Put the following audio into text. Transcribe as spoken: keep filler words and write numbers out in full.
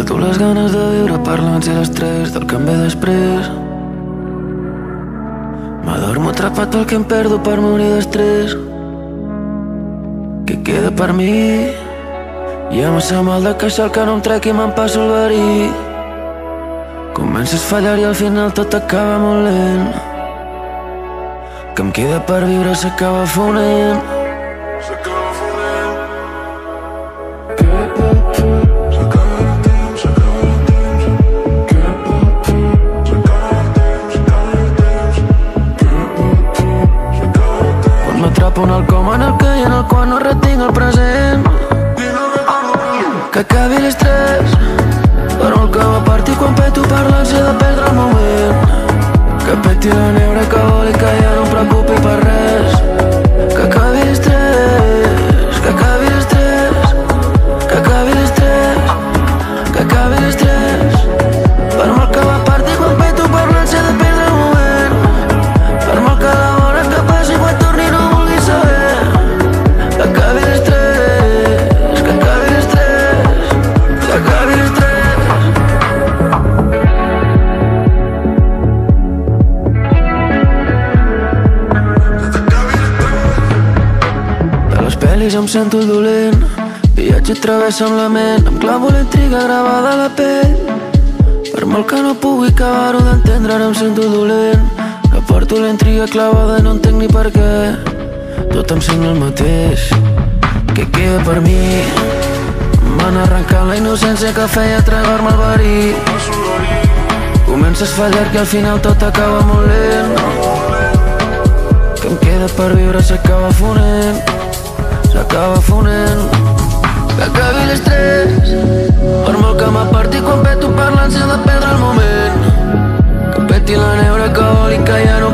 Mato les ganes de viure per l'ansia i l'estrès del que em ve després. M'adormo atrapat pel que em perdo per morir d'estrès. Què queda per mi? Hi ha massa mal de queixar el que no em trec i me'n passo el verí. Comences a fallar i al final tot acaba molt lent. Que em queda per viure s'acaba fonent. S'acaba fonent. Què pot fer? S'acaba el temps, s'acaba el temps. Què pot fer? S'acaba el temps, s'acaba el temps. Què pot fer? S'acaba el temps. Quan m'atrapa un halcó en el que i en el qual no retinc el present. Que acabi l'estrès, però el que va partir quan peto per l'ànsia de perdre el moment. Que peti la neura que vol i que ja no em preocupi per res. Que acabi l'estrès, que acabi l'estrès, que acabi l'estrès, que acabi l'estrès. Per molt que va partir quan peto per l'ànsia de perdre el moment. Per molt que la hora que passi quan torni no vulgui saber. Que acabi l'estrès, que acabi l'estrès, que acabi l'estrès. Pel·lis em sento dolent, viatge travessa amb la ment, em clavo la intriga gravada a la pell. Per molt que no pugui acabar-ho d'entendre, ara em sento dolent, que porto la intriga clavada i no entenc ni per què. Tot em sembla el mateix, què queda per mi? M'han arrencat la innocència que feia tragar-me el verí. Comences a fallar que al final tot acaba molt lent. Que em queda per viure s'acaba fonent. S'acaba fonent. Que acabi l'estrès, per molt que m'aparti quan peto per l'ànsia de perdre el moment. Que peti la neura que vol i que ja no